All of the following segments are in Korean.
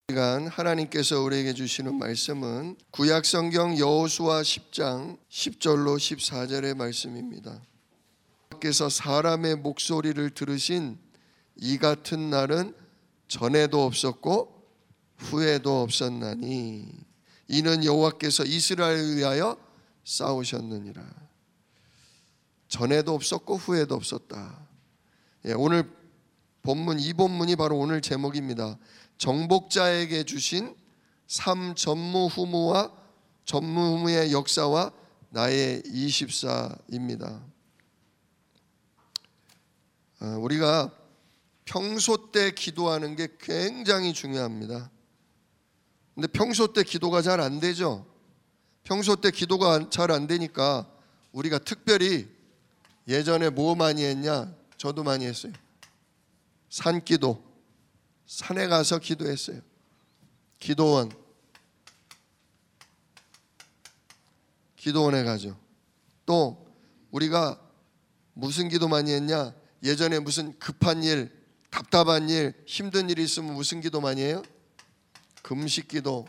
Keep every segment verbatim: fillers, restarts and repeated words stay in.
시간 하나님께서 우리에게 주시는 말씀은 구약성경 여호수아 십 장 십 절로 십사 절의 말씀입니다. 여호와께서 사람의 목소리를 들으신 이 같은 날은 전에도 없었고 후에도 없었나니 이는 여호와께서 이스라엘을 위하여 싸우셨느니라. 전에도 없었고 후에도 없었다. 예, 오늘 본문, 이 본문이 바로 오늘 제목입니다. 정복자에게 주신 삶 전무후무와 전무후무의 역사와 나의 이십사입니다. 우리가 평소 때 기도하는 게 굉장히 중요합니다. 근데 평소 때 기도가 잘 안 되죠. 평소 때 기도가 잘 안 되니까 우리가 특별히 예전에 뭐 많이 했냐? 저도 많이 했어요. 산기도. 산에 가서 기도했어요. 기도원. 기도원에 가죠. 또 우리가 무슨 기도 많이 했냐? 예전에 무슨 급한 일, 답답한 일, 힘든 일이 있으면 무슨 기도 많이 해요? 금식 기도.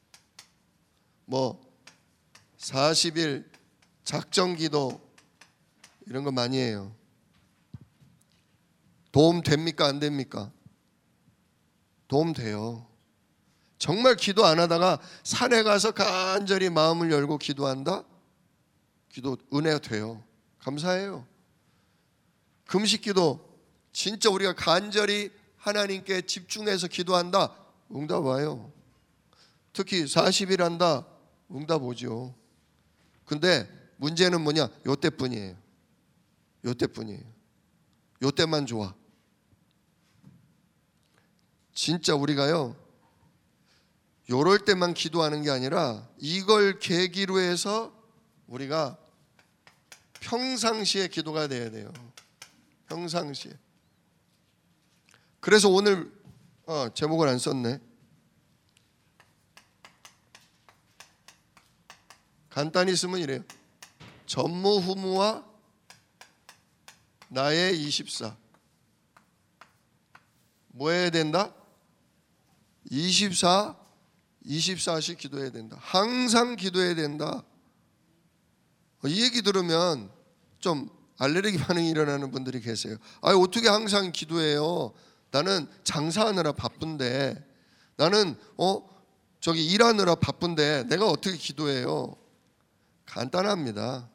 뭐 사십 일 작정 기도 이런 거 많이 해요. 도움 됩니까? 안 됩니까? 도움 돼요. 정말 기도 안 하다가 산에 가서 간절히 마음을 열고 기도한다? 기도 은혜 돼요. 감사해요. 금식 기도 진짜 우리가 간절히 하나님께 집중해서 기도한다? 응답 와요. 특히 사십 일 한다? 응답 오죠. 근데 문제는 뭐냐? 요때뿐이에요. 요때뿐이에요. 요때만 좋아. 진짜 우리가요, 요럴 때만 기도하는 게 아니라 이걸 계기로 해서 우리가 평상시에 기도가 돼야 돼요. 평상시에. 그래서 오늘 어, 제목을 안 썼네. 간단히 쓰면 이래요. 전무후무와 나의 이십사. 뭐 해야 된다? 이십사, 이십사씩 기도해야 된다. 항상 기도해야 된다. 이 얘기 들으면 좀 알레르기 반응이 일어나는 분들이 계세요. 아, 어떻게 항상 기도해요? 나는 장사하느라 바쁜데, 나는 어 저기 일하느라 바쁜데 내가 어떻게 기도해요? 간단합니다.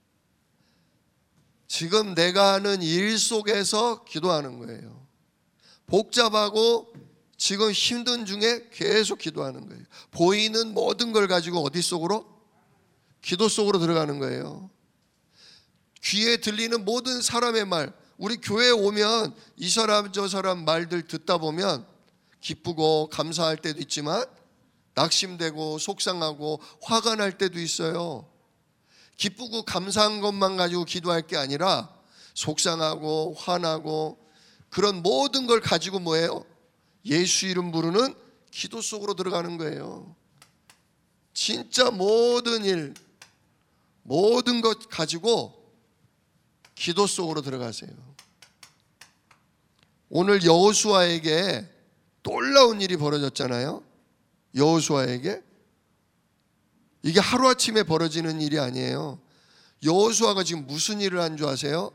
지금 내가 하는 일 속에서 기도하는 거예요. 복잡하고 지금 힘든 중에 계속 기도하는 거예요. 보이는 모든 걸 가지고 어디 속으로? 기도 속으로 들어가는 거예요. 귀에 들리는 모든 사람의 말, 우리 교회에 오면 이 사람 저 사람 말들 듣다 보면 기쁘고 감사할 때도 있지만 낙심되고 속상하고 화가 날 때도 있어요. 기쁘고 감사한 것만 가지고 기도할 게 아니라 속상하고 화나고 그런 모든 걸 가지고 뭐예요? 예수 이름 부르는 기도 속으로 들어가는 거예요. 진짜 모든 일, 모든 것 가지고 기도 속으로 들어가세요. 오늘 여호수아에게 놀라운 일이 벌어졌잖아요. 여호수아에게. 이게 하루아침에 벌어지는 일이 아니에요. 여호수아가 지금 무슨 일을 한 줄 아세요?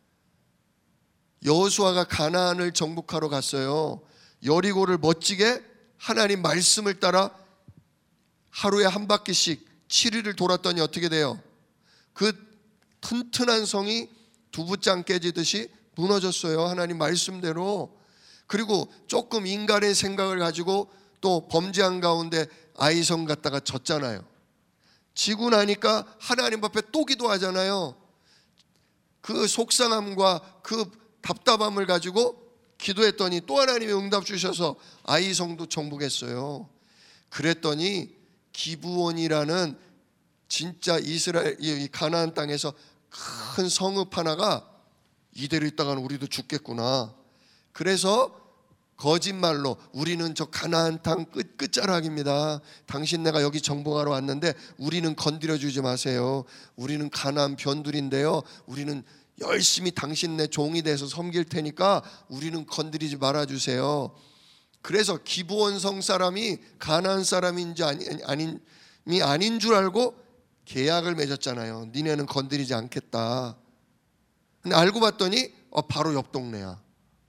여호수아가 가나안을 정복하러 갔어요. 여리고를 멋지게 하나님 말씀을 따라 하루에 한 바퀴씩 칠 일을 돌았더니 어떻게 돼요? 그 튼튼한 성이 두부장 깨지듯이 무너졌어요. 하나님 말씀대로. 그리고 조금 인간의 생각을 가지고 또 범죄한 가운데 아이성 갔다가 졌잖아요. 지고 나니까 하나님 앞에 또 기도하잖아요. 그 속상함과 그 답답함을 가지고 기도했더니 또 하나님이 응답 주셔서 아이성도 정복했어요. 그랬더니 기브온이라는 진짜 이스라엘 이 가나안 땅에서 큰 성읍 하나가 이대로 있다가는 우리도 죽겠구나. 그래서 거짓말로 우리는 저 가나안 땅 끝, 끝자락입니다. 당신 내가 여기 정복하러 왔는데 우리는 건드려주지 마세요. 우리는 가나안 변두리인데요. 우리는 열심히 당신 내 종이 돼서 섬길 테니까 우리는 건드리지 말아주세요. 그래서 기브온 성 사람이 가나안 사람인지 아니, 아닌, 아닌 줄 알고 계약을 맺었잖아요. 니네는 건드리지 않겠다. 근데 알고 봤더니 어, 바로 옆 동네야.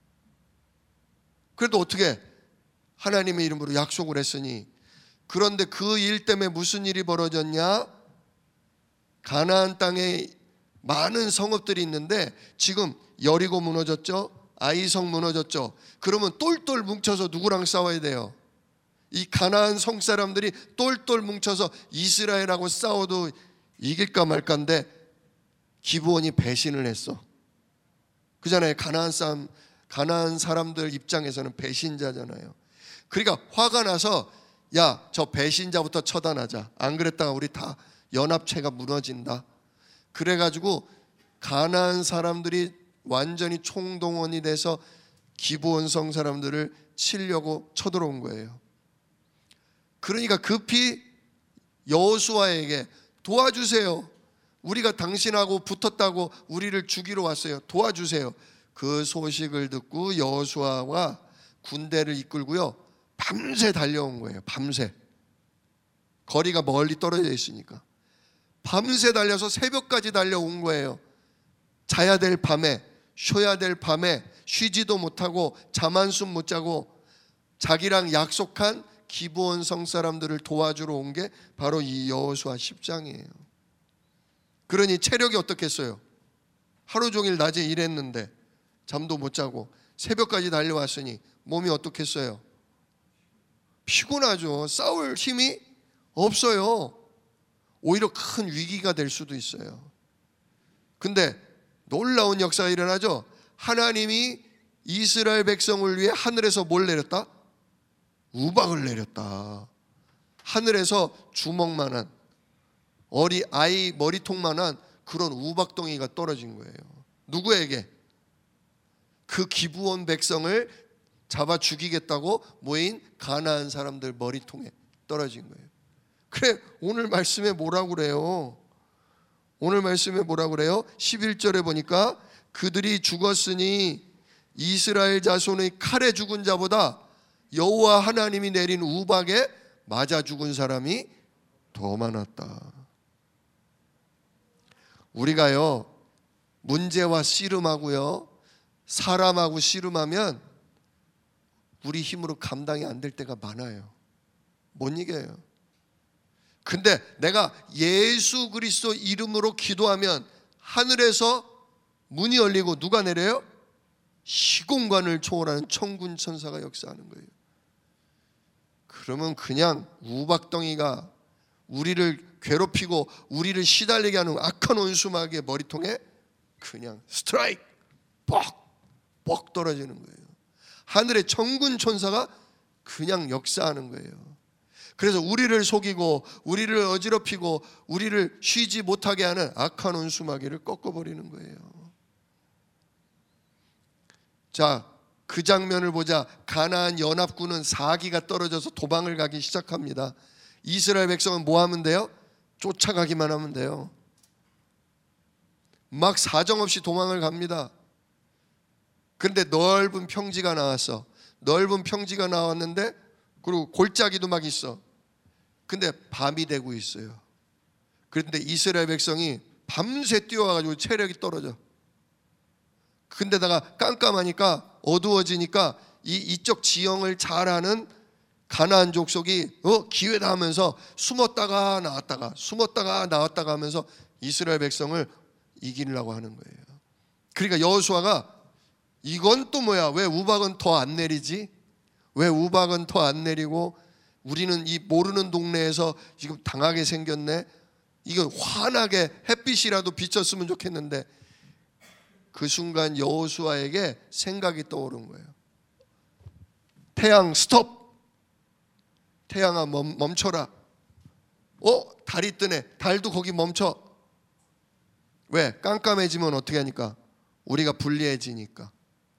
그래도 어떻게 하나님의 이름으로 약속을 했으니, 그런데 그 일 때문에 무슨 일이 벌어졌냐? 가나안 땅에 많은 성읍들이 있는데 지금 여리고 무너졌죠? 아이성 무너졌죠? 그러면 똘똘 뭉쳐서 누구랑 싸워야 돼요? 이 가나안 성 사람들이 똘똘 뭉쳐서 이스라엘하고 싸워도 이길까 말까인데 기브온이 배신을 했어. 그잖아요. 가나안 사람, 가나안 사람들 입장에서는 배신자잖아요. 그러니까 화가 나서 야, 저 배신자부터 처단하자. 안 그랬다가 우리 다 연합체가 무너진다. 그래가지고 가나안 사람들이 완전히 총동원이 돼서 기브온 성 사람들을 치려고 쳐들어온 거예요. 그러니까 급히 여호수아에게 도와주세요. 우리가 당신하고 붙었다고 우리를 죽이러 왔어요. 도와주세요. 그 소식을 듣고 여호수아가 군대를 이끌고요, 밤새 달려온 거예요. 밤새. 거리가 멀리 떨어져 있으니까 밤새 달려서 새벽까지 달려온 거예요. 자야 될 밤에, 쉬어야 될 밤에 쉬지도 못하고 잠 한숨 못 자고 자기랑 약속한 기브온 성 사람들을 도와주러 온 게 바로 이 여호수아 십 장이에요. 그러니 체력이 어떻겠어요? 하루 종일 낮에 일했는데 잠도 못 자고 새벽까지 달려왔으니 몸이 어떻겠어요? 피곤하죠. 싸울 힘이 없어요. 오히려 큰 위기가 될 수도 있어요. 근데 놀라운 역사가 일어나죠. 하나님이 이스라엘 백성을 위해 하늘에서 뭘 내렸다? 우박을 내렸다. 하늘에서 주먹만한, 어리 아이 머리통만한 그런 우박덩이가 떨어진 거예요. 누구에게? 그 기브온 백성을 잡아 죽이겠다고 모인 가나안 사람들 머리통에 떨어진 거예요. 그래, 오늘 말씀에 뭐라고 그래요? 오늘 말씀에 뭐라고 그래요? 십일 절에 보니까 그들이 죽었으니 이스라엘 자손의 칼에 죽은 자보다 여호와 하나님이 내린 우박에 맞아 죽은 사람이 더 많았다. 우리가요, 문제와 씨름하고요, 사람하고 씨름하면 우리 힘으로 감당이 안 될 때가 많아요. 못 이겨요. 근데 내가 예수 그리스도 이름으로 기도하면 하늘에서 문이 열리고 누가 내려요? 시공간을 초월하는 천군 천사가 역사하는 거예요. 그러면 그냥 우박덩이가 우리를 괴롭히고 우리를 시달리게 하는 악한 원수마귀의 머리통에 그냥 스트라이크 뻑! 뻑 떨어지는 거예요. 하늘의 천군 천사가 그냥 역사하는 거예요. 그래서 우리를 속이고 우리를 어지럽히고 우리를 쉬지 못하게 하는 악한 원수마귀를 꺾어버리는 거예요. 자, 그 장면을 보자. 가나안 연합군은 사기가 떨어져서 도망을 가기 시작합니다. 이스라엘 백성은 뭐 하면 돼요? 쫓아가기만 하면 돼요. 막 사정없이 도망을 갑니다. 그런데 넓은 평지가 나왔어. 넓은 평지가 나왔는데 그리고 골짜기도 막 있어. 근데 밤이 되고 있어요. 그런데 이스라엘 백성이 밤새 뛰어와가지고 체력이 떨어져. 근데다가 깜깜하니까 어두워지니까 이 이쪽 지형을 잘 아는 가나안 족속이 어 기회다 하면서 숨었다가 나왔다가 숨었다가 나왔다가 하면서 이스라엘 백성을 이기려고 하는 거예요. 그러니까 여호수아가 이건 또 뭐야? 왜 우박은 더 안 내리지? 왜 우박은 더 안 내리고 우리는 이 모르는 동네에서 지금 당하게 생겼네? 이거 환하게 햇빛이라도 비쳤으면 좋겠는데 그 순간 여호수아에게 생각이 떠오른 거예요. 태양 스톱! 태양아 멈, 멈춰라. 어? 달이 뜨네. 달도 거기 멈춰. 왜? 깜깜해지면 어떻게 하니까? 우리가 불리해지니까.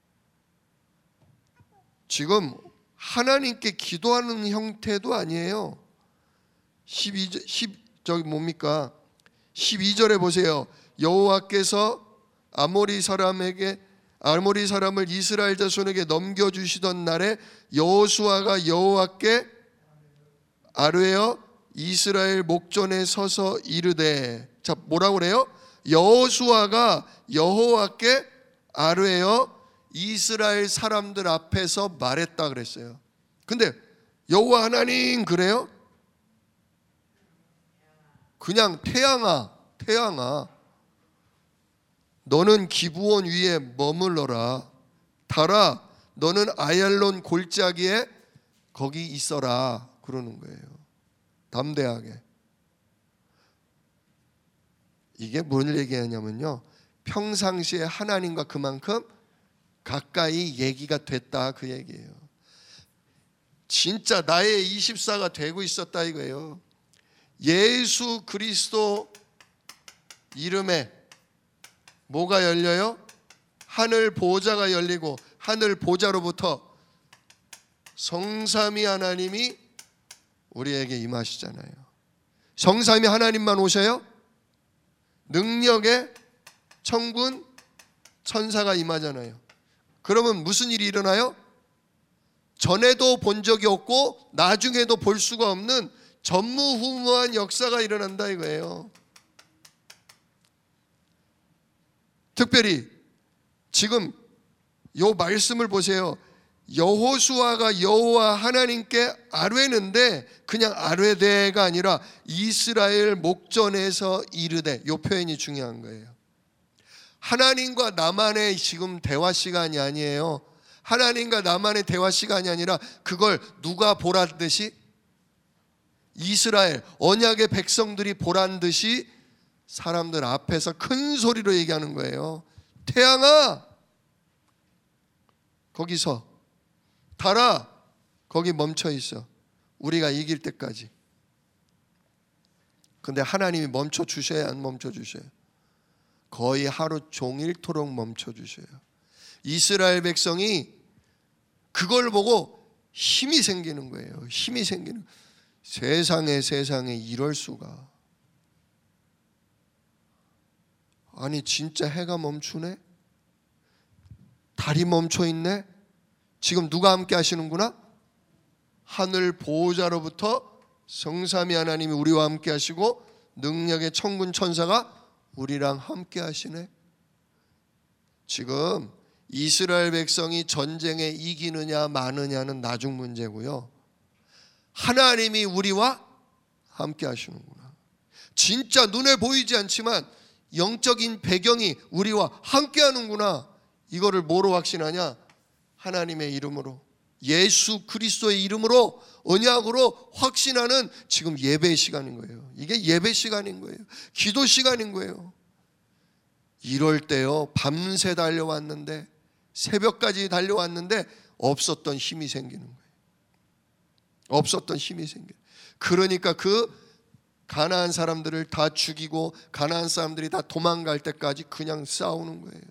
지금 하나님께 기도하는 형태도 아니에요. 십이 절, 십, 저기 뭡니까? 십이 절에 보세요. 여호와께서 아모리 사람에게 아모리 사람을 이스라엘 자손에게 넘겨주시던 날에 여호수아가 여호와께 아뢰어 이스라엘 목전에 서서 이르되, 자 뭐라고 그래요? 여호수아가 여호와께 아뢰어 이스라엘 사람들 앞에서 말했다 그랬어요. 근데 여호와 하나님 그래요? 그냥 태양아 태양아 너는 기브온 위에 머물러라. 달아 너는 아얄론 골짜기에 거기 있어라 그러는 거예요. 담대하게. 이게 뭘 얘기하냐면요, 평상시에 하나님과 그만큼 가까이 얘기가 됐다 그 얘기예요. 진짜 나의 이십사가 되고 있었다 이거예요. 예수 그리스도 이름에 뭐가 열려요? 하늘 보좌가 열리고 하늘 보좌로부터 성삼위 하나님이 우리에게 임하시잖아요. 성삼위 하나님만 오셔요? 능력의 천군 천사가 임하잖아요. 그러면 무슨 일이 일어나요? 전에도 본 적이 없고 나중에도 볼 수가 없는 전무후무한 역사가 일어난다 이거예요. 특별히 지금 요 말씀을 보세요. 여호수아가 여호와 하나님께 아뢰는데 그냥 아뢰되가 아니라 이스라엘 목전에서 이르되, 요 표현이 중요한 거예요. 하나님과 나만의 지금 대화 시간이 아니에요. 하나님과 나만의 대화 시간이 아니라 그걸 누가 보란 듯이, 이스라엘 언약의 백성들이 보란 듯이 사람들 앞에서 큰 소리로 얘기하는 거예요. 태양아 거기서, 달아 거기 멈춰 있어. 우리가 이길 때까지. 근데 하나님이 멈춰 주셔야 안 멈춰 주셔요? 거의 하루 종일토록 멈춰 주셔요. 이스라엘 백성이 그걸 보고 힘이 생기는 거예요. 힘이 생기는. 세상에 세상에 이럴 수가. 아니 진짜 해가 멈추네? 달이 멈춰 있네? 지금 누가 함께 하시는구나? 하늘 보호자로부터 성삼위 하나님이 우리와 함께 하시고 능력의 천군 천사가 우리랑 함께 하시네. 지금 이스라엘 백성이 전쟁에 이기느냐 마느냐는 나중 문제고요, 하나님이 우리와 함께 하시는구나. 진짜 눈에 보이지 않지만 영적인 배경이 우리와 함께 하는구나. 이거를 뭐로 확신하냐? 하나님의 이름으로, 예수 그리스도의 이름으로, 언약으로 확신하는 지금 예배 시간인 거예요. 이게 예배 시간인 거예요. 기도 시간인 거예요. 이럴 때요, 밤새 달려왔는데, 새벽까지 달려왔는데 없었던 힘이 생기는 거예요. 없었던 힘이 생겨요. 그러니까 그 가나안 사람들을 다 죽이고 가나안 사람들이 다 도망갈 때까지 그냥 싸우는 거예요.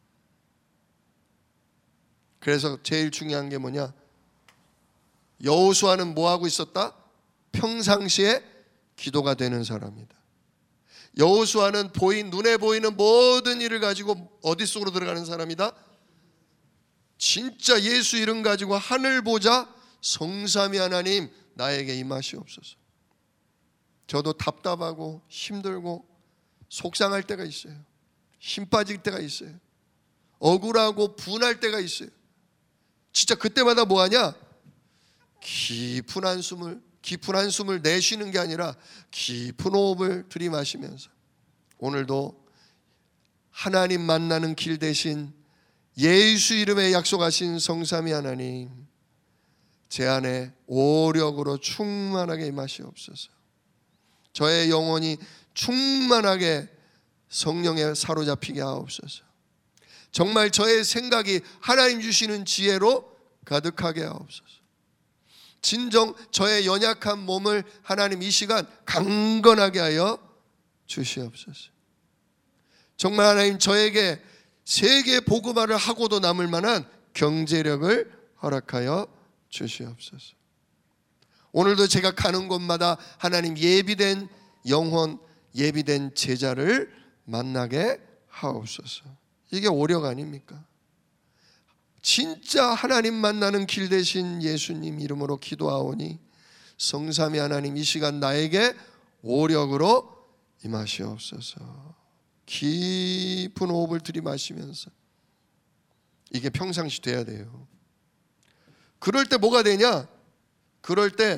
그래서 제일 중요한 게 뭐냐? 여호수아는 뭐 하고 있었다? 평상시에 기도가 되는 사람이다. 여호수아는 보인 눈에 보이는 모든 일을 가지고 어디 속으로 들어가는 사람이다? 진짜 예수 이름 가지고 하늘 보자, 성삼위 하나님 나에게 임하시옵소서. 저도 답답하고 힘들고 속상할 때가 있어요. 힘 빠질 때가 있어요. 억울하고 분할 때가 있어요. 진짜 그때마다 뭐하냐? 깊은 한숨을 깊은 한숨을 내쉬는 게 아니라 깊은 호흡을 들이마시면서 오늘도 하나님 만나는 길 대신 예수 이름에 약속하신 성삼위 하나님, 제 안에 오력으로 충만하게 임하시옵소서. 저의 영혼이 충만하게 성령에 사로잡히게 하옵소서. 정말 저의 생각이 하나님 주시는 지혜로 가득하게 하옵소서. 진정 저의 연약한 몸을 하나님 이 시간 강건하게 하여 주시옵소서. 정말 하나님 저에게 세계 복음화를 하고도 남을 만한 경제력을 허락하여 주시옵소서. 오늘도 제가 가는 곳마다 하나님 예비된 영혼, 예비된 제자를 만나게 하옵소서. 이게 오력 아닙니까? 진짜 하나님 만나는 길 되신 예수님 이름으로 기도하오니 성삼위 하나님, 이 시간 나에게 오력으로 임하시옵소서. 깊은 호흡을 들이마시면서, 이게 평상시 돼야 돼요. 그럴 때 뭐가 되냐? 그럴 때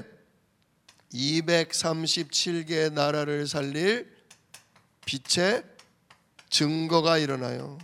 이백삼십칠 개의 나라를 살릴 빛의 증거가 일어나요.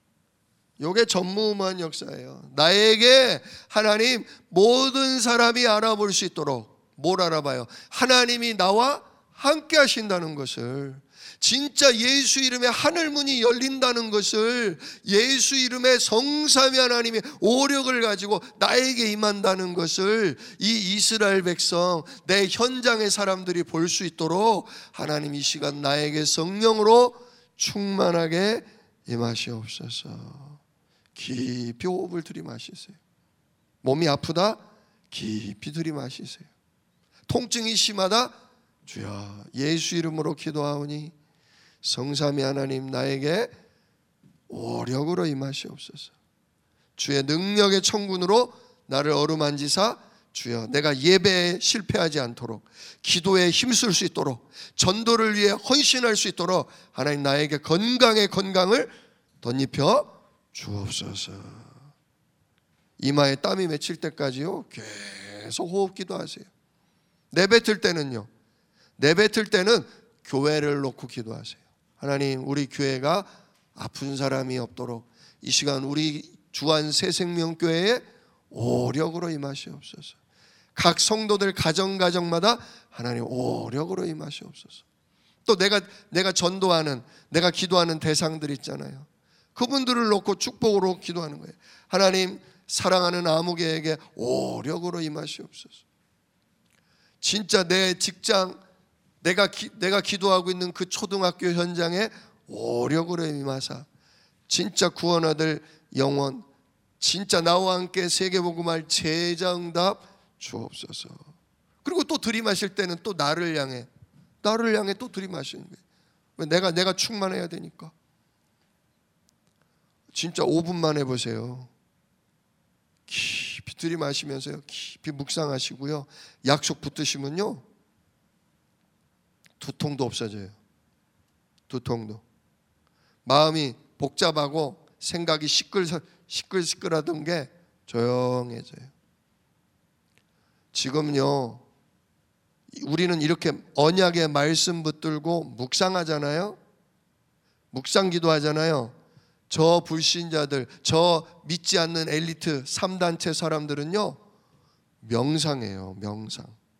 이게 전무후무한 역사예요. 나에게 하나님 모든 사람이 알아볼 수 있도록 뭘 알아봐요? 하나님이 나와 함께 하신다는 것을, 진짜 예수 이름에 하늘문이 열린다는 것을, 예수 이름에 성삼위 하나님의 오력을 가지고 나에게 임한다는 것을 이 이스라엘 백성, 내 현장의 사람들이 볼 수 있도록 하나님 이 시간 나에게 성령으로 충만하게 임하시옵소서. 깊이 호흡을 들이마시세요. 몸이 아프다? 깊이 들이마시세요. 통증이 심하다? 주여 예수 이름으로 기도하오니 성삼위 하나님 나에게 오력으로 임하시옵소서. 주의 능력의 천군으로 나를 어루만지사 주여 내가 예배에 실패하지 않도록, 기도에 힘쓸 수 있도록, 전도를 위해 헌신할 수 있도록 하나님 나에게 건강의 건강을 덧입혀 주옵소서. 이마에 땀이 맺힐 때까지요 계속 호흡 기도하세요. 내뱉을 때는요, 내뱉을 때는 교회를 놓고 기도하세요. 하나님 우리 교회가 아픈 사람이 없도록 이 시간 우리 주안 새생명교회에 오력으로 임하시옵소서. 각 성도들 가정 가정마다 하나님 오력으로 임하시옵소서. 또 내가 내가 전도하는, 내가 기도하는 대상들 있잖아요. 그분들을 놓고 축복으로 기도하는 거예요. 하나님 사랑하는 아무개에게 오력으로 임하시옵소서. 진짜 내 직장, 내가 기, 내가 기도하고 있는 그 초등학교 현장에 오력으로 임하사 진짜 구원 얻을 영혼, 진짜 나와 함께 세계복음할 제자응답 주옵소서. 그리고 또 들이마실 때는 또 나를 향해, 나를 향해 또 들이마시는 거예요. 왜? 내가 내가 충만해야 되니까. 진짜 오 분만 해보세요. 깊이 들이마시면서요, 깊이 묵상하시고요, 약속 붙드시면요 두통도 없어져요. 두통도. 마음이 복잡하고 생각이 시끌, 시끌시끌하던 게 조용해져요. 지금요 우리는 이렇게 언약의 말씀 붙들고 묵상하잖아요. 묵상 기도하잖아요. 저 불신자들, 저 믿지 않는 엘리트 삼 단체 사람들은요 명상해요. 명상.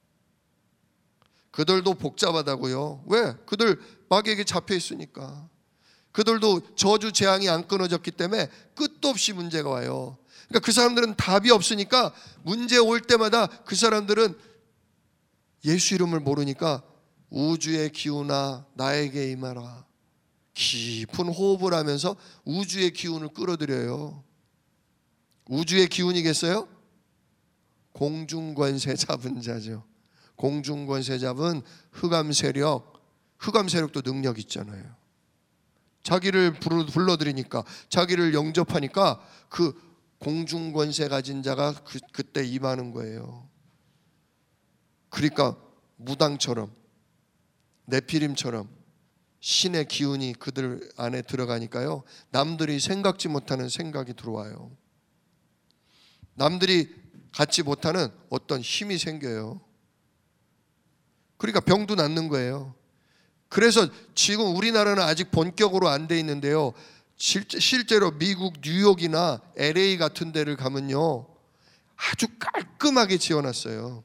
그들도 복잡하다고요. 왜? 그들 마귀에게 잡혀 있으니까. 그들도 저주 재앙이 안 끊어졌기 때문에 끝도 없이 문제가 와요. 그러니까 그 사람들은 답이 없으니까 문제 올 때마다 그 사람들은 예수 이름을 모르니까 우주의 기운아 나에게 임하라. 깊은 호흡을 하면서 우주의 기운을 끌어들여요. 우주의 기운이겠어요? 공중권세 잡은 자죠. 공중권세 잡은 흑암 세력, 흑암 세력도 능력 있잖아요. 자기를 불러들이니까, 자기를 영접하니까 그 공중권세 가진 자가 그, 그때 임하는 거예요. 그러니까 무당처럼, 네피림처럼 신의 기운이 그들 안에 들어가니까요 남들이 생각지 못하는 생각이 들어와요. 남들이 갖지 못하는 어떤 힘이 생겨요. 그러니까 병도 낫는 거예요. 그래서 지금 우리나라는 아직 본격으로 안 돼 있는데요, 실제로 미국 뉴욕이나 엘에이 같은 데를 가면요 아주 깔끔하게 지어놨어요.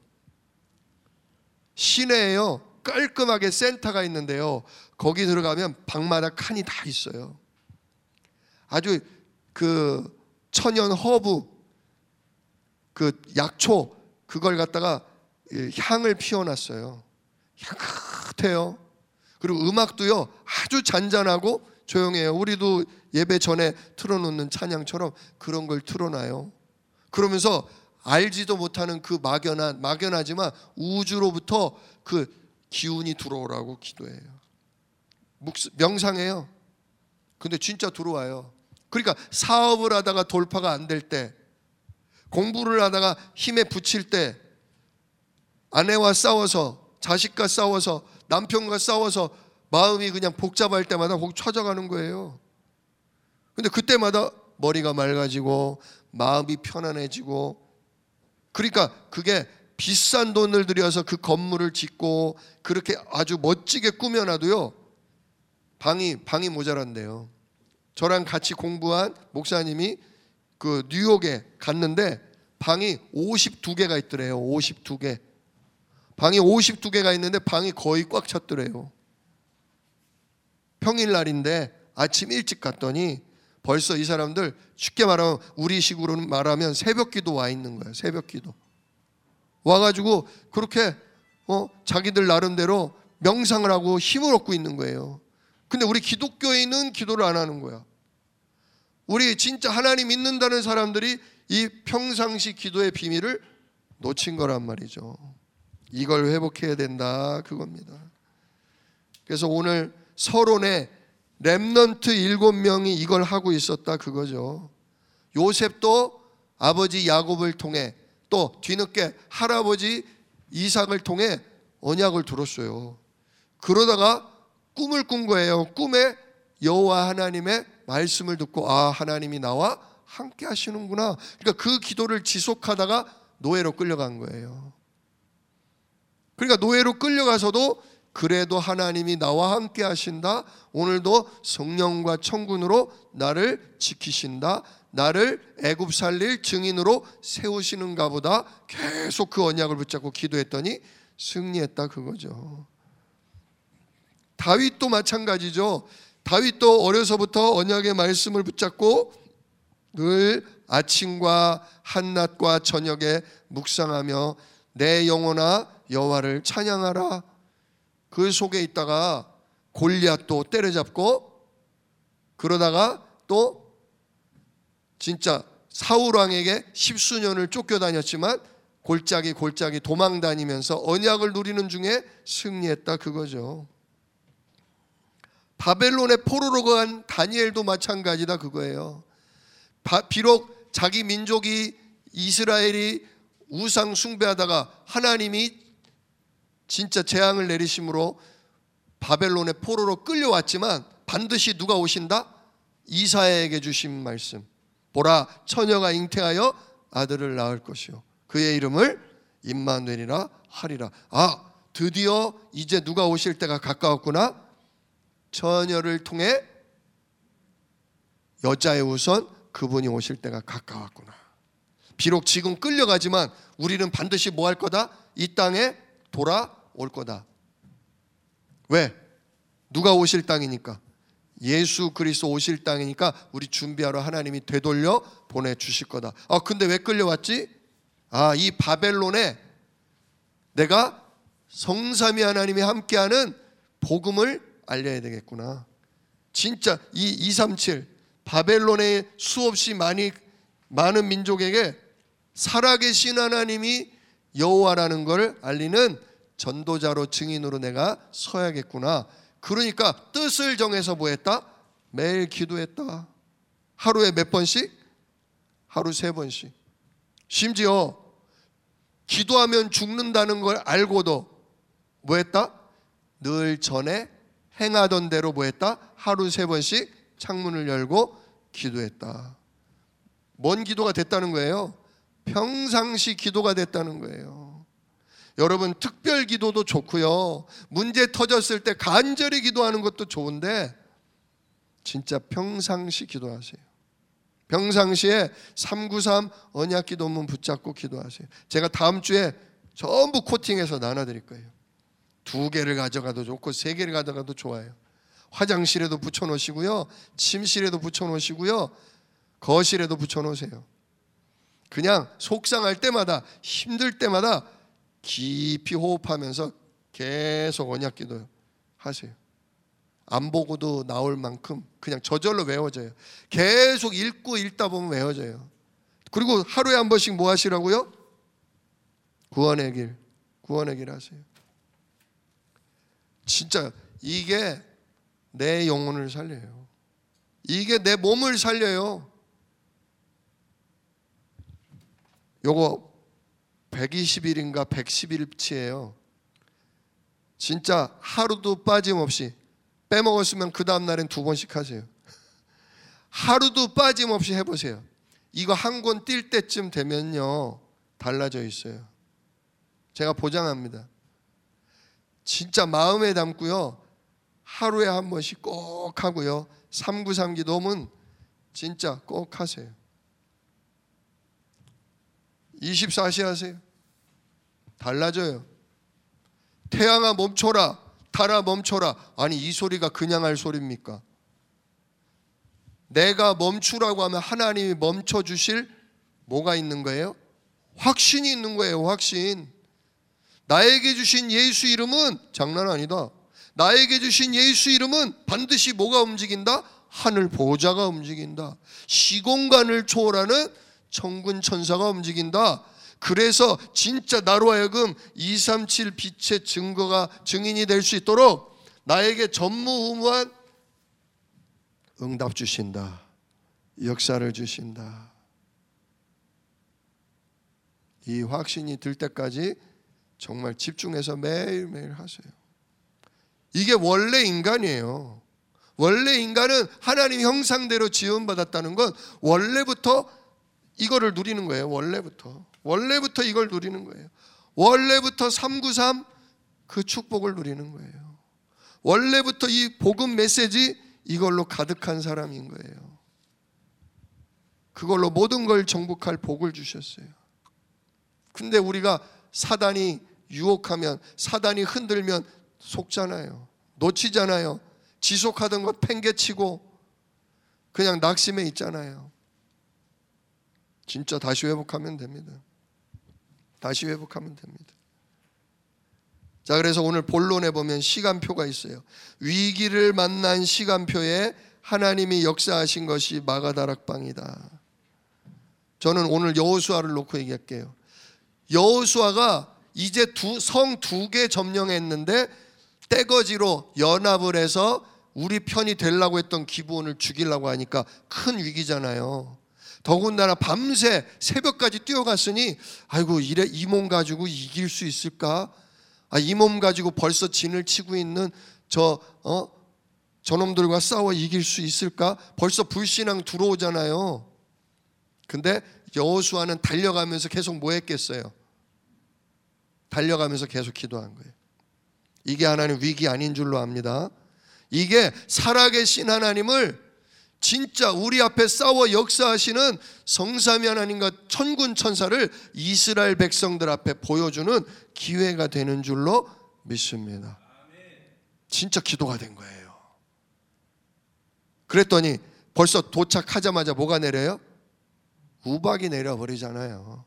시내에요 깔끔하게 센터가 있는데요, 거기 들어가면 방마다 칸이 다 있어요. 아주 그 천연 허브, 그 약초, 그걸 갖다가 향을 피워놨어요. 향긋해요. 그리고 음악도요 아주 잔잔하고 조용해요. 우리도 예배 전에 틀어놓는 찬양처럼 그런 걸 틀어놔요. 그러면서 알지도 못하는 그 막연한, 막연하지만 우주로부터 그 기운이 들어오라고 기도해요. 명상해요. 근데 진짜 들어와요. 그러니까 사업을 하다가 돌파가 안 될 때, 공부를 하다가 힘에 부칠 때 아내와 싸워서, 자식과 싸워서, 남편과 싸워서 마음이 그냥 복잡할 때마다 거기 찾아가는 거예요. 근데 그때마다 머리가 맑아지고 마음이 편안해지고, 그러니까 그게 비싼 돈을 들여서 그 건물을 짓고 그렇게 아주 멋지게 꾸며놔도요, 방이 방이 모자란대요. 저랑 같이 공부한 목사님이 그 뉴욕에 갔는데 방이 오십이 개가 있더래요. 오십이 개. 방이 오십이 개가 있는데 방이 거의 꽉 찼더래요. 평일날인데 아침 일찍 갔더니 벌써 이 사람들, 쉽게 말하면 우리식으로 말하면 새벽기도 와 있는 거예요. 새벽기도 와가지고 그렇게 어, 자기들 나름대로 명상을 하고 힘을 얻고 있는 거예요. 근데 우리 기독교인은 기도를 안 하는 거야. 우리 진짜 하나님 믿는다는 사람들이 이 평상시 기도의 비밀을 놓친 거란 말이죠. 이걸 회복해야 된다, 그겁니다. 그래서 오늘 서론에 렘넌트 일곱 명이 이걸 하고 있었다, 그거죠. 요셉도 아버지 야곱을 통해, 또 뒤늦게 할아버지 이삭을 통해 언약을 들었어요. 그러다가 꿈을 꾼 거예요. 꿈에 여호와 하나님의 말씀을 듣고, 아, 하나님이 나와 함께 하시는구나. 그러니까 그 기도를 지속하다가 노예로 끌려간 거예요. 그러니까 노예로 끌려가서도 그래도 하나님이 나와 함께 하신다, 오늘도 성령과 천군으로 나를 지키신다, 나를 애굽 살릴 증인으로 세우시는가 보다, 계속 그 언약을 붙잡고 기도했더니 승리했다, 그거죠. 다윗도 마찬가지죠. 다윗도 어려서부터 언약의 말씀을 붙잡고 늘 아침과 한낮과 저녁에 묵상하며 내 영혼아 여호와를 찬양하라. 그 속에 있다가 골리앗도 때려잡고, 그러다가 또 진짜 사울 왕에게 십수년을 쫓겨다녔지만 골짜기 골짜기 도망 다니면서 언약을 누리는 중에 승리했다, 그거죠. 바벨론의 포로로 간 다니엘도 마찬가지다, 그거예요. 비록 자기 민족이, 이스라엘이 우상 숭배하다가 하나님이 진짜 재앙을 내리심으로 바벨론의 포로로 끌려왔지만 반드시 누가 오신다? 이사야에게 주신 말씀. 보라, 처녀가 잉태하여 아들을 낳을 것이요 그의 이름을 임마누엘이라 하리라. 아, 드디어 이제 누가 오실 때가 가까웠구나. 처녀를 통해 여자의 우선 그분이 오실 때가 가까웠구나. 비록 지금 끌려가지만 우리는 반드시 뭐 할 거다? 이 땅에 돌아올 거다. 왜? 누가 오실 땅이니까. 예수 그리스도 오실 땅이니까 우리 준비하러 하나님이 되돌려 보내주실 거다. 아, 근데 왜 끌려왔지? 아, 이 바벨론에 내가 성삼위 하나님이 함께하는 복음을 알려야 되겠구나. 진짜 이 이백삼십칠 바벨론의 수없이 많이 많은 민족에게 살아계신 하나님이 여호와라는 걸 알리는 전도자로, 증인으로 내가 서야겠구나. 그러니까 뜻을 정해서 뭐 했다? 매일 기도했다. 하루에 몇 번씩? 하루 세 번씩. 심지어 기도하면 죽는다는 걸 알고도 뭐 했다? 늘 전에 행하던 대로 뭐 했다? 하루 세 번씩 창문을 열고 기도했다. 뭔 기도가 됐다는 거예요? 평상시 기도가 됐다는 거예요. 여러분, 특별 기도도 좋고요, 문제 터졌을 때 간절히 기도하는 것도 좋은데 진짜 평상시 기도하세요. 평상시에 삼구삼 언약 기도문 붙잡고 기도하세요. 제가 다음 주에 전부 코팅해서 나눠드릴 거예요. 두 개를 가져가도 좋고 세 개를 가져가도 좋아요. 화장실에도 붙여놓으시고요, 침실에도 붙여놓으시고요, 거실에도 붙여놓으세요. 그냥 속상할 때마다, 힘들 때마다 깊이 호흡하면서 계속 언약 기도 하세요. 안 보고도 나올 만큼 그냥 저절로 외워져요. 계속 읽고 읽다 보면 외워져요. 그리고 하루에 한 번씩 뭐 하시라고요? 구원의 길, 구원의 길 하세요. 진짜 이게 내 영혼을 살려요. 이게 내 몸을 살려요. 요거 백이십 일인가 백십 일치예요. 진짜 하루도 빠짐없이, 빼먹었으면 그 다음 날엔 두 번씩 하세요. 하루도 빠짐없이 해보세요. 이거 한 권 뛸 때쯤 되면요 달라져 있어요. 제가 보장합니다. 진짜 마음에 담고요 하루에 한 번씩 꼭 하고요, 삼구삼 기도는 진짜 꼭 하세요. 이십사 시 하세요. 달라져요. 태양아 멈춰라, 달아 멈춰라. 아니 이 소리가 그냥 할 소리입니까? 내가 멈추라고 하면 하나님이 멈춰주실 뭐가 있는 거예요? 확신이 있는 거예요. 확신. 나에게 주신 예수 이름은 장난 아니다. 나에게 주신 예수 이름은 반드시 뭐가 움직인다? 하늘 보좌가 움직인다. 시공간을 초월하는 천군 천사가 움직인다. 그래서 진짜 나로 하여금 이백삼십칠 빛의 증거가 증인이 될 수 있도록 나에게 전무후무한 응답 주신다. 역사를 주신다. 이 확신이 들 때까지 정말 집중해서 매일매일 하세요. 이게 원래 인간이에요. 원래 인간은 하나님 형상대로 지음받았다는 건 원래부터 이거를 누리는 거예요. 원래부터 원래부터 이걸 누리는 거예요. 원래부터 삼구삼 그 축복을 누리는 거예요. 원래부터 이 복음 메시지 이걸로 가득한 사람인 거예요. 그걸로 모든 걸 정복할 복을 주셨어요. 근데 우리가 사단이 유혹하면, 사단이 흔들면 속잖아요. 놓치잖아요. 지속하던 것 팽개치고 그냥 낙심해 있잖아요. 진짜 다시 회복하면 됩니다. 다시 회복하면 됩니다. 자, 그래서 오늘 본론에 보면 시간표가 있어요. 위기를 만난 시간표에 하나님이 역사하신 것이 마가다락방이다. 저는 오늘 여호수아를 놓고 얘기할게요. 여호수아가 이제 두, 성 두 개 점령했는데 떼거지로 연합을 해서 우리 편이 되려고 했던 기브온을 죽이려고 하니까 큰 위기잖아요. 더군다나 밤새 새벽까지 뛰어갔으니 아이고 이래 이 몸 가지고 이길 수 있을까? 아, 이 몸 가지고 벌써 진을 치고 있는 저 어? 저놈들과 싸워 이길 수 있을까? 벌써 불신앙 들어오잖아요. 근데 여호수아는 달려가면서 계속 뭐 했겠어요? 달려가면서 계속 기도한 거예요. 이게 하나님 위기 아닌 줄로 압니다. 이게 살아계신 하나님을 진짜 우리 앞에 싸워 역사하시는 성삼위 하나님과 천군 천사를 이스라엘 백성들 앞에 보여주는 기회가 되는 줄로 믿습니다. 진짜 기도가 된 거예요. 그랬더니 벌써 도착하자마자 뭐가 내려요? 우박이 내려버리잖아요.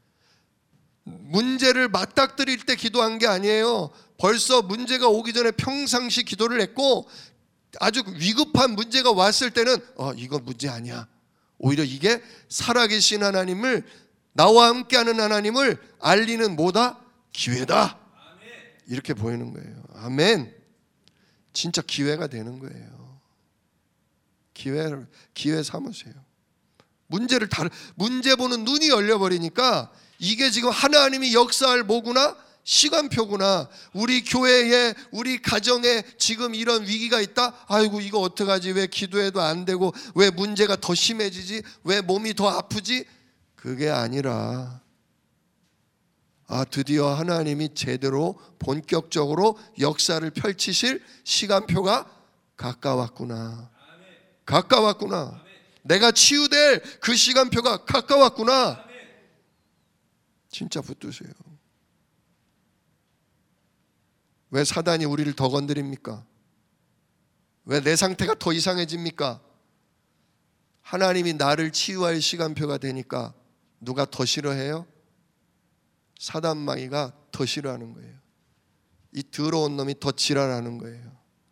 문제를 맞닥뜨릴 때 기도한 게 아니에요. 벌써 문제가 오기 전에 평상시 기도를 했고 아주 위급한 문제가 왔을 때는 어 이거 문제 아니야. 오히려 이게 살아계신 하나님을, 나와 함께하는 하나님을 알리는 뭐다? 기회다. 이렇게 보이는 거예요. 아멘. 진짜 기회가 되는 거예요. 기회를 기회 삼으세요. 문제를 다 문제 보는 눈이 열려버리니까 이게 지금 하나님이 역사할 뭐구나? 시간표구나. 우리 교회에, 우리 가정에 지금 이런 위기가 있다? 아이고 이거 어떡하지? 왜 기도해도 안 되고, 왜 문제가 더 심해지지? 왜 몸이 더 아프지? 그게 아니라 아 드디어 하나님이 제대로 본격적으로 역사를 펼치실 시간표가 가까웠구나. 가까웠구나. 내가 치유될 그 시간표가 가까웠구나. 진짜 붙드세요. 왜 사단이 우리를 더 건드립니까? 왜 내 상태가 더 이상해집니까? 하나님이 나를 치유할 시간표가 되니까 누가 더 싫어해요? 사단마귀가 더 싫어하는 거예요. 이 더러운 놈이 더 지랄하는 거예요.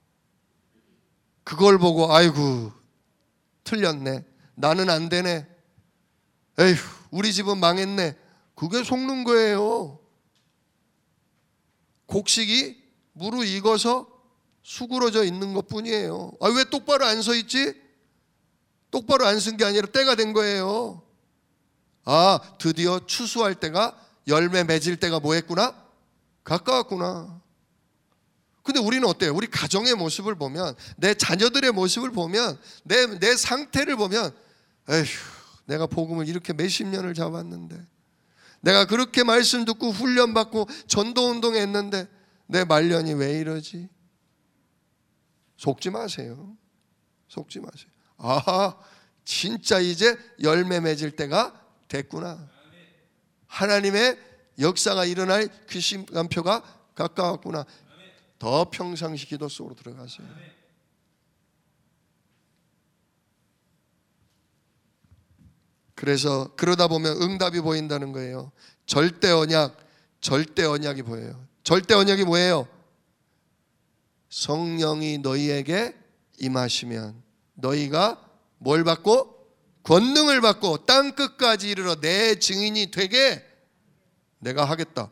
그걸 보고 아이고 틀렸네, 나는 안 되네, 에휴 우리 집은 망했네, 그게 속는 거예요. 곡식이 무르익어서 수그러져 있는 것뿐이에요. 아, 왜 똑바로 안 서 있지? 똑바로 안 쓴 게 아니라 때가 된 거예요. 아, 드디어 추수할 때가, 열매 맺을 때가 뭐 했구나? 가까웠구나. 근데 우리는 어때요? 우리 가정의 모습을 보면, 내 자녀들의 모습을 보면, 내, 내 상태를 보면, 에휴, 내가 복음을 이렇게 몇십 년을 잡았는데, 내가 그렇게 말씀 듣고 훈련받고 전도운동 했는데 내 말년이 왜 이러지? 속지 마세요. 속지 마세요. 아, 진짜 이제 열매 맺을 때가 됐구나. 하나님의 역사가 일어날 그 시간표가 가까웠구나. 더 평상시 기도 속으로 들어가세요. 그래서 그러다 보면 응답이 보인다는 거예요. 절대 언약, 절대 언약이 보여요. 절대 언약이 뭐예요? 성령이 너희에게 임하시면 너희가 뭘 받고? 권능을 받고 땅 끝까지 이르러 내 증인이 되게 내가 하겠다.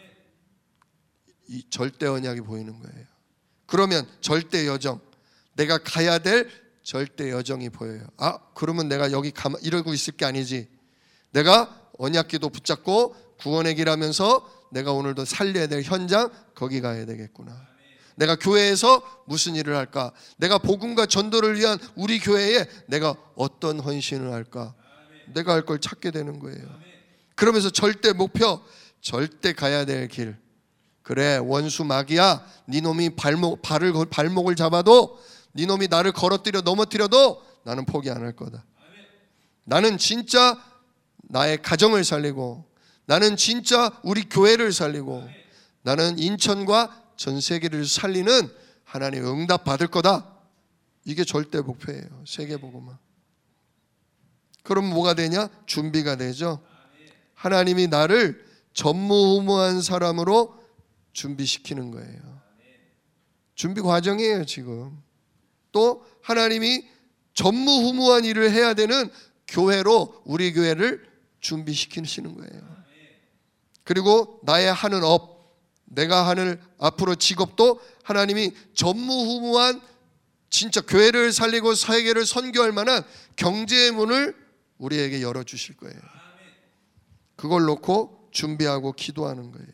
이 절대 언약이 보이는 거예요. 그러면 절대 여정, 내가 가야 될 절대 여정이 보여요. 아, 그러면 내가 여기 가만 이러고 있을 게 아니지. 내가 언약기도 붙잡고 구원의 길 하면서 내가 오늘도 살려야 될 현장, 거기 가야 되겠구나. 내가 교회에서 무슨 일을 할까? 내가 복음과 전도를 위한 우리 교회에 내가 어떤 헌신을 할까? 내가 할 걸 찾게 되는 거예요. 그러면서 절대 목표, 절대 가야 될 길. 그래, 원수 마귀야, 네 놈이 발목, 발을, 발목을 잡아도, 네 놈이 나를 걸어뜨려 넘어뜨려도 나는 포기 안 할 거다. 나는 진짜 나의 가정을 살리고, 나는 진짜 우리 교회를 살리고, 나는 인천과 전 세계를 살리는 하나님의 응답 받을 거다. 이게 절대 목표예요. 세계복음화. 그럼 뭐가 되냐? 준비가 되죠. 하나님이 나를 전무후무한 사람으로 준비시키는 거예요. 준비 과정이에요. 지금 또 하나님이 전무후무한 일을 해야 되는 교회로 우리 교회를 준비시키시는 거예요. 그리고 나의 하는 업, 내가 하는 앞으로 직업도 하나님이 전무후무한 진짜 교회를 살리고 세계를 선교할 만한 경제의 문을 우리에게 열어주실 거예요. 그걸 놓고 준비하고 기도하는 거예요.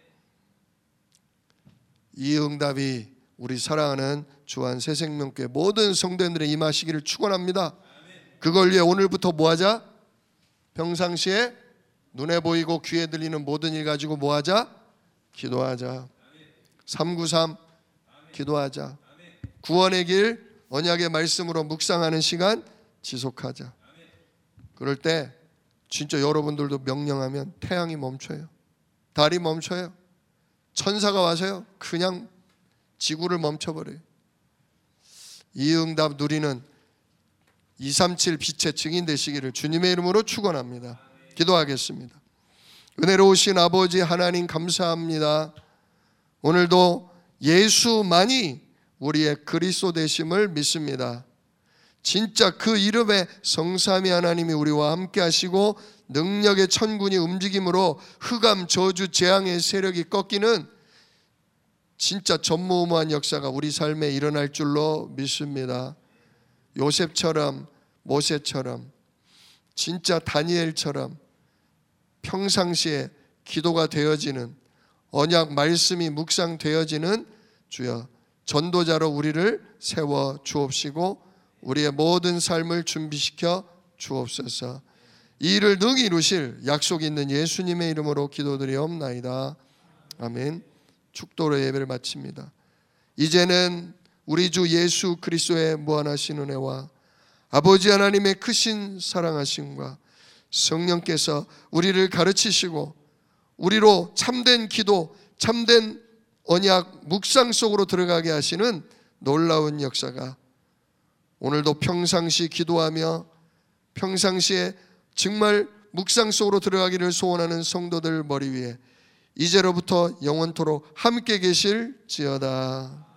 이 응답이 우리 사랑하는 주한 새생명교회 모든 성도들에 임하시기를 축원합니다. 그걸 위해 오늘부터 뭐하자? 평상시에 눈에 보이고 귀에 들리는 모든 일 가지고 뭐하자? 기도하자. 삼구삼 기도하자. 구원의 길 언약의 말씀으로 묵상하는 시간 지속하자. 그럴 때 진짜 여러분들도 명령하면 태양이 멈춰요. 달이 멈춰요. 천사가 와서요 그냥 지구를 멈춰버려요. 이 응답 누리는 이삼칠 빛의 증인 되시기를 주님의 이름으로 축원합니다. 기도하겠습니다. 은혜로우신 아버지 하나님 감사합니다. 오늘도 예수만이 우리의 그리스도 되심을 믿습니다. 진짜 그 이름의 성삼위 하나님이 우리와 함께 하시고 능력의 천군이 움직임으로 흑암 저주 재앙의 세력이 꺾이는 진짜 전무후무한 역사가 우리 삶에 일어날 줄로 믿습니다. 요셉처럼 모세처럼 진짜 다니엘처럼 평상시에 기도가 되어지는 언약 말씀이 묵상되어지는 주여 전도자로 우리를 세워 주옵시고 우리의 모든 삶을 준비시켜 주옵소서. 이 일을 능히 이루실 약속 있는 예수님의 이름으로 기도드리옵나이다. 아멘. 축도로 예배를 마칩니다. 이제는 우리 주 예수 그리스도의 무한하신 은혜와 아버지 하나님의 크신 사랑하심과 성령께서 우리를 가르치시고 우리로 참된 기도, 참된 언약 묵상 속으로 들어가게 하시는 놀라운 역사가 오늘도 평상시 기도하며 평상시에 정말 묵상 속으로 들어가기를 소원하는 성도들 머리 위에 이제로부터 영원토록 함께 계실지어다.